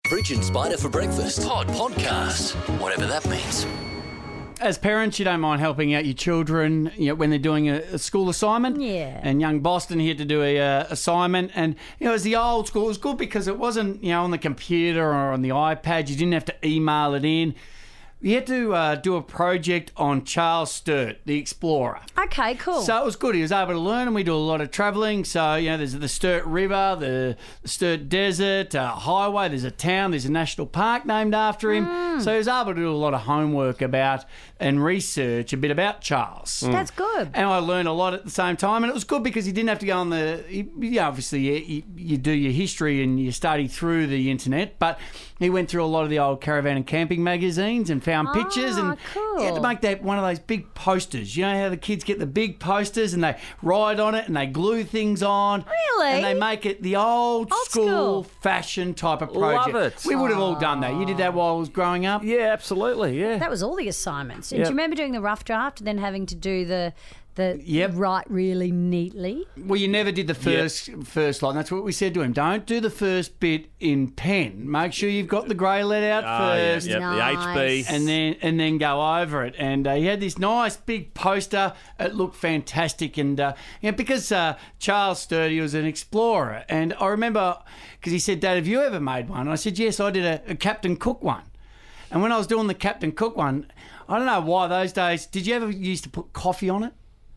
Bridge and Spider for breakfast. Podcast. Whatever that means. As parents, you don't mind helping out your children, when they're doing a school assignment. Yeah. And young Boston had to do a assignment, and it was the old school. It was good because it wasn't on the computer or on the iPad. You didn't have to email it in. You had to do a project on Charles Sturt, the explorer. Okay, cool. So it was good. He was able to learn, and we do a lot of travelling. So, there's the Sturt River, the Sturt Desert, highway. There's a town. There's a national park named after him. So he was able to do a lot of homework about and research a bit about Charles. That's good. And I learned a lot at the same time. And it was good because he didn't have to go on obviously you do your history and you study through the internet, but he went through a lot of the old caravan and camping magazines and found pictures, and cool. he had to make that one of those big posters. You know how the kids get the big posters and they write on it and they glue things on. Really? And they make it the old school fashion type of project. Love it. We would have all done that. You did that while I was growing up? Yeah, absolutely, yeah. That was all the assignments. And Yep. do you remember doing the rough draft and then having to do the Yep. write really neatly? Well, you never did the first line. That's what we said to him. Don't do the first bit in pen. Make sure you've got the grey lead out first. Yeah, Nice. the HB. And then go over it. And he had this nice big poster. It looked fantastic. And because Charles Sturt, he was an explorer. And I remember, because he said, Dad, have you ever made one? And I said, yes, I did a Captain Cook one. And when I was doing the Captain Cook one, I don't know why those days, did you ever used to put coffee on it?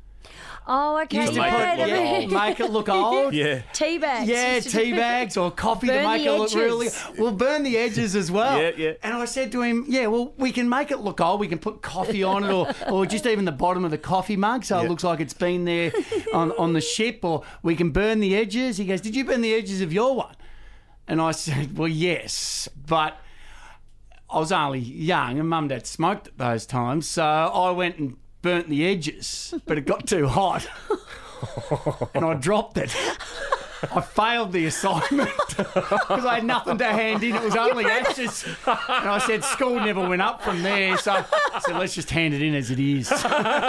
Oh, okay. Used to make it look old. Make it look old. Yeah. Tea bags. Yeah, Used to do- tea bags or coffee Burn to make the it look really... edges. We'll burn the edges as well. Yeah. And I said to him, we can make it look old. We can put coffee on it or just even the bottom of the coffee mug so it looks like it's been there on the ship, or we can burn the edges. He goes, did you burn the edges of your one? And I said, well, yes, but I was only young and Mum and Dad smoked at those times, so I went and burnt the edges, but it got too hot. And I dropped it. I failed the assignment because I had nothing to hand in. It was only ashes. And I said, school never went up from there. So I said, let's just hand it in as it is. Bridge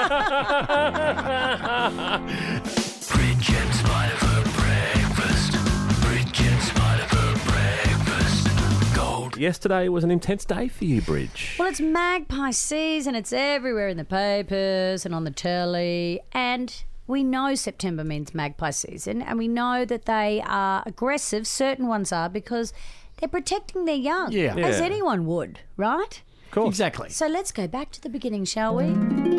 and Spider for breakfast. Bridge and Spider for breakfast. Gold. Yesterday was an intense day for you, Bridge. Well, it's magpie season. It's everywhere in the papers and on the telly. And we know September means magpie season, and we know that they are aggressive. Certain ones are, because they're protecting their young, Yeah. as Yeah. anyone would, right? Exactly. So let's go back to the beginning, shall we?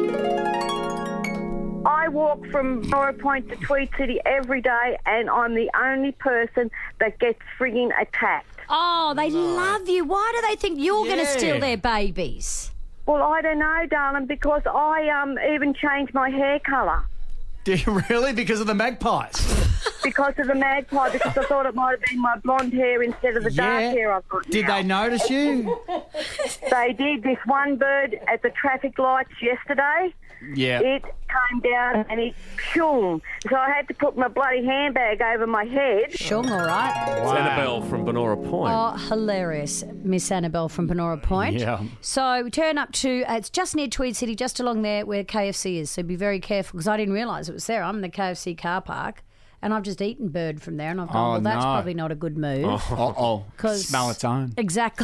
I walk from Benora Point to Tweed City every day, and I'm the only person that gets frigging attacked. Oh, they love you. Why do they think you're going to Yeah. steal their babies? Well, I don't know, darling, because I even changed my hair colour Do you really? Because of the magpies? because of the magpie, because I thought it might have been my blonde hair instead of the dark hair I've got Did now. they notice you? They did. This one bird at the traffic lights yesterday, Yeah. it came down and it shung. So I had to put my bloody handbag over my head. Shung, all right. It's Annabelle from Benora Point. Oh, hilarious. Miss Annabelle from Benora Point. Yeah. So we turn up to, it's just near Tweed City, just along there where KFC is. So be very careful, because I didn't realise it was there. I'm in the KFC car park, and I've just eaten bird from there, and I've gone, well, that's no. probably not a good move. Uh-oh. 'Cause- Smell its own. Exactly.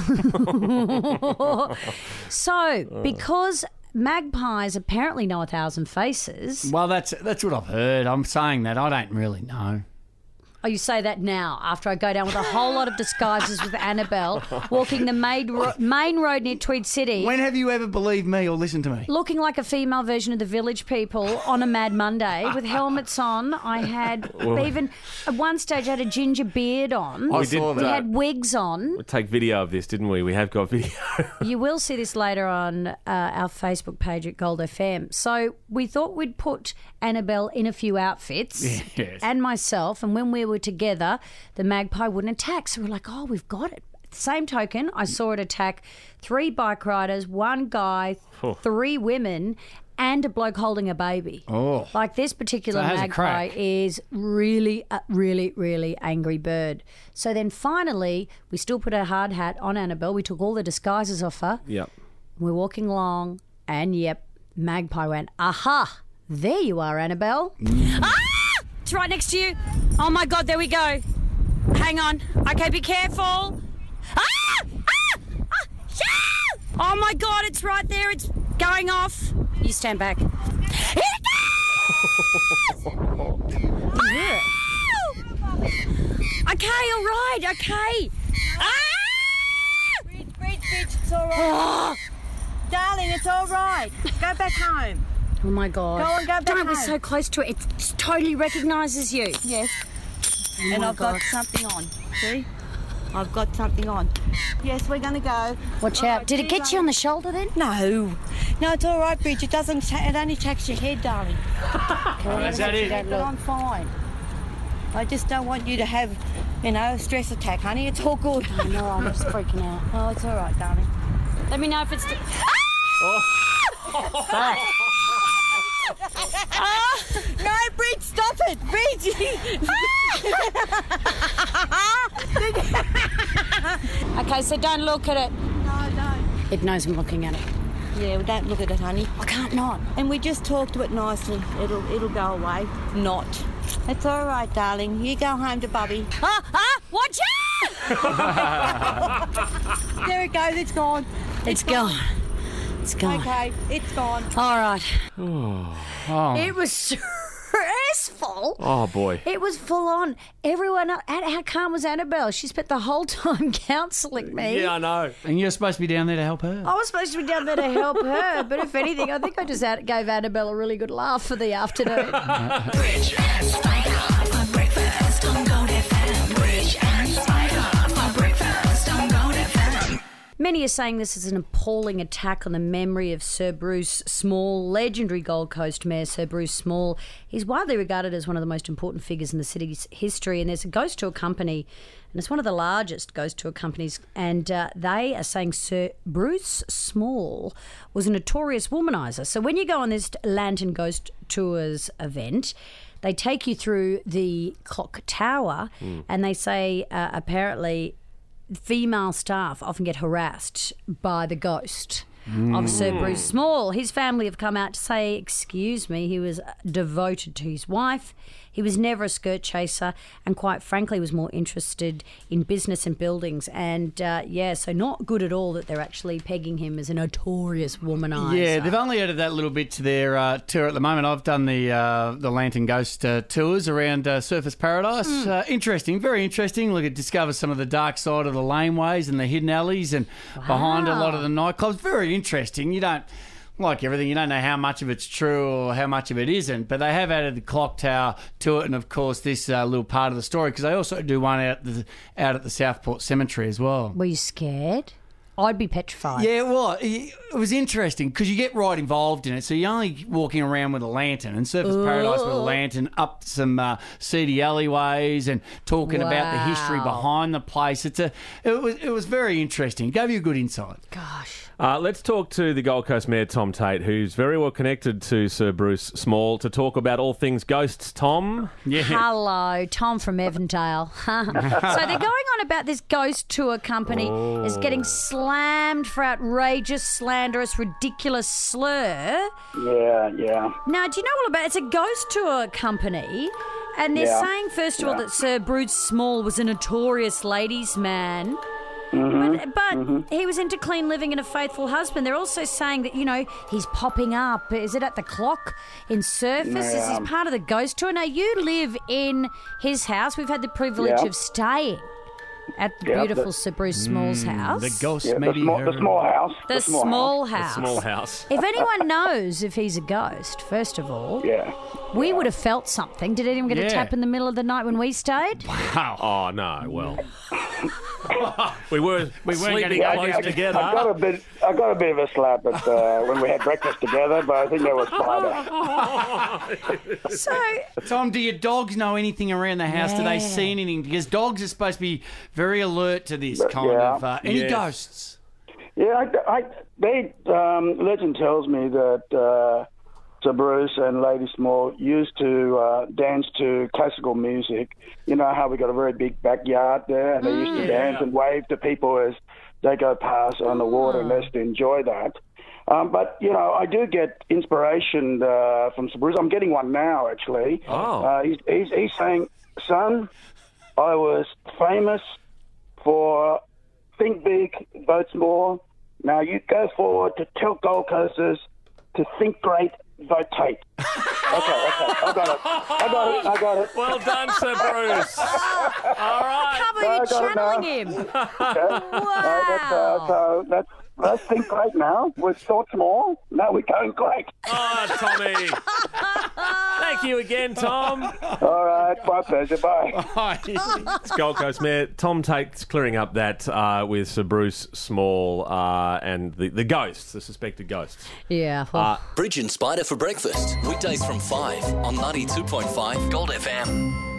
So, because magpies apparently know 1,000 faces. Well, that's what I've heard. I'm saying that. I don't really know. Oh, you say that now after I go down with a whole lot of disguises with Annabelle, walking the main road near Tweed City, When have you ever believed me or listened to me? looking like a female version of the Village People on a Mad Monday with helmets on. I had even at one stage I had a ginger beard on. I saw We that. had wigs on. We take video of this, didn't we? We have got video. You will see this later on our Facebook page at Gold FM. So we thought we'd put Annabelle in a few outfits Yes. and myself, and when we were together, the magpie wouldn't attack. So we're like, oh, we've got it. Same token, I saw it attack 3 bike riders, 1 guy, 3 women, and a bloke holding a baby. Oh. Like this particular So it has a magpie crack. is really, really angry bird. So then finally, we still put a hard hat on Annabelle. We took all the disguises off her. Yep. We're walking along, and yep, magpie went, aha, there you are, Annabelle. Ah! It's right next to you. Oh my God, there we go. Hang on. Okay, be careful. Ah! my God, it's right there. It's going off. You stand back. Here it goes! Can you hear it? Okay, all right, okay. Bridge, it's all right. Darling, it's all right. Go back home. Oh my God. Go on, go back Don't, we're home. so close to it. It totally recognises you. Yes. Oh And my I've got gosh. something on. See? I've got something on. Yes, we're going to go. Watch All out. right, Did it see get you on the shoulder then? No. No, it's all right, Bridge. It doesn't. It only attacks your head, darling. Is that it? But I'm fine. I just don't want you to have, a stress attack, honey. It's all good. I know, I'm just freaking out. Oh, it's all right, darling. Let me know if it's... No, Bridge, stop it. Bridge. Okay, so don't look at it. No, don't. It knows I'm looking at it. Yeah, well, don't look at it, honey. I can't not. And we just talk to it nicely. It'll go away. Not. It's all right, darling. You go home to Bubby. Watch out! There it goes. It's gone. It's gone. It's gone. Okay, it's gone. All right. Oh. It was stressful. Oh, boy. It was full on. Everyone, how calm was Annabelle? She spent the whole time counselling me. Yeah, I know. And you're supposed to be down there to help her. I was supposed to be down there to help her, but if anything, I think I just gave Annabelle a really good laugh for the afternoon. Bridge and Spider for breakfast on Gold FM. Bridge and Spider for breakfast on Gold FM. Many are saying this is an appalling attack on the memory of Sir Bruce Small, legendary Gold Coast Mayor Sir Bruce Small. He's widely regarded as one of the most important figures in the city's history, and there's a ghost tour company, and it's one of the largest ghost tour companies, and they are saying Sir Bruce Small was a notorious womanizer. So when you go on this Lantern Ghost Tours event, they take you through the clock tower, and they say apparently female staff often get harassed by the ghost of Sir Bruce Small. His family have come out to say, excuse me, he was devoted to his wife. He was never a skirt chaser, and quite frankly was more interested in business and buildings. And so not good at all that they're actually pegging him as a notorious womanizer. Yeah, they've only added that little bit to their tour at the moment. I've done the Lantern Ghost tours around Surfers Paradise. Interesting, very interesting. Look, it discovers some of the dark side of the laneways and the hidden alleys and behind a lot of the nightclubs. Very interesting. You don't... Like everything, you don't know how much of it's true or how much of it isn't, but they have added the clock tower to it, and of course this little part of the story, because they also do one out at the Southport Cemetery as well. Were you scared? I'd be petrified. Yeah, well, it was interesting because you get right involved in it. So you're only walking around with a lantern, and Surfers Paradise with a lantern up some seedy alleyways and talking about the history behind the place. It was very interesting. It gave you a good insight. Gosh. Let's talk to the Gold Coast Mayor, Tom Tate, who's very well connected to Sir Bruce Small, to talk about all things ghosts. Tom? Yeah. Hello, Tom from Evandale. So they're going on about this ghost tour company is getting slammed for outrageous, slanderous, ridiculous slur. Yeah. Now, do you know all about it? It's a ghost tour company, and they're saying, first of all, that Sir Bruce Small was a notorious ladies' man. But he was into clean living and a faithful husband. They're also saying that, he's popping up. Is it at the clock in Surface? Is he part of the ghost tour? Now, you live in his house. We've had the privilege of staying at the beautiful Sir Bruce Small's house. The ghost Yeah, maybe the small house. The small house. Small house. If anyone knows if he's a ghost, first of all, Yeah. we would have felt something. Did anyone get a tap in the middle of the night when we stayed? Oh, no, well. we weren't sleeping getting close together. I got a bit of a slap at when we had breakfast together, but I think that was Spider. So, Tom, do your dogs know anything around the house? Do they see anything? Because dogs are supposed to be very alert to this kind of... any Yes. ghosts? Yeah, legend tells me that Sir Bruce and Lady Small used to dance to classical music. You know how we got a very big backyard there, and they used to dance and wave to people as they go past on the water, and they used to enjoy that. But, I do get inspiration from Sir Bruce. I'm getting one now, actually. Oh. He's saying, son, I was famous for think big, vote small, Now you go forward to tell Gold Coasters to think great, vote Tate. Okay, I got it. Well done, Sir Bruce. All right. Come on, you're channeling him. Wow. Let's think great now. We've thought small. Now we're going great. Oh, Tommy. Thank you again, Tom. All right, my pleasure. Bye. It's Gold Coast Mayor Tom Tate's clearing up that with Sir Bruce Small and the ghosts, the suspected ghosts. Yeah. Well, Bridge and Spider for breakfast. Weekdays from 5 on 92.5 Gold FM.